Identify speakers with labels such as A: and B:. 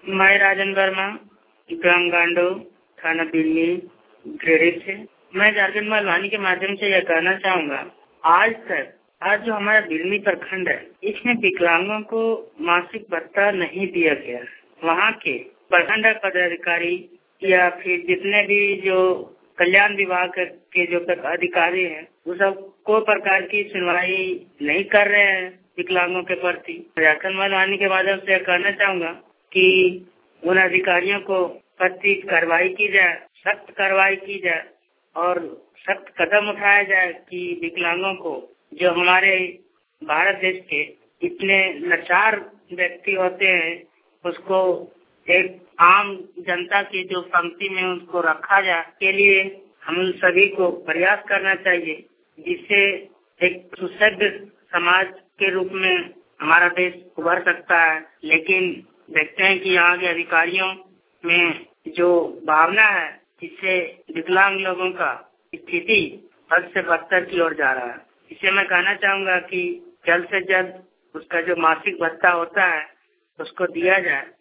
A: मैं राजन वर्मा, ग्राम गांडो, थाना बिल्ली, ग्रेडिट से। मैं झारखंड मालवानी के माध्यम से यह कहना चाहूँगा, आज जो हमारा बिल्ली प्रखंड है, इसमें विकलांगों को मासिक भत्ता नहीं दिया गया। वहाँ के प्रखंड पदाधिकारी या फिर जितने भी जो कल्याण विभाग के जो अधिकारी हैं, वो सब कोई प्रकार की सुनवाई नहीं कर रहे हैं विकलांगों के प्रति। झारखंड मालवानी के माध्यम से कहना चाहूँगा कि उन अधिकारियों को प्रति कार्रवाई की जाए, सख्त कार्रवाई की जाए और सख्त कदम उठाया जाए कि विकलांगों को, जो हमारे भारत देश के इतने लाचार व्यक्ति होते हैं, उसको एक आम जनता की जो पंक्ति में उसको रखा जाए, के लिए हम सभी को प्रयास करना चाहिए, जिससे एक सुसभ्य समाज के रूप में हमारा देश उभर सकता है। लेकिन देखते हैं कि यहाँ के अधिकारियों में जो भावना है, जिससे विकलांग लोगों का स्थिति हद से बदतर की ओर जा रहा है। इसे मैं कहना चाहूँगा कि जल्द से जल्द उसका जो मासिक भत्ता होता है उसको दिया जाए।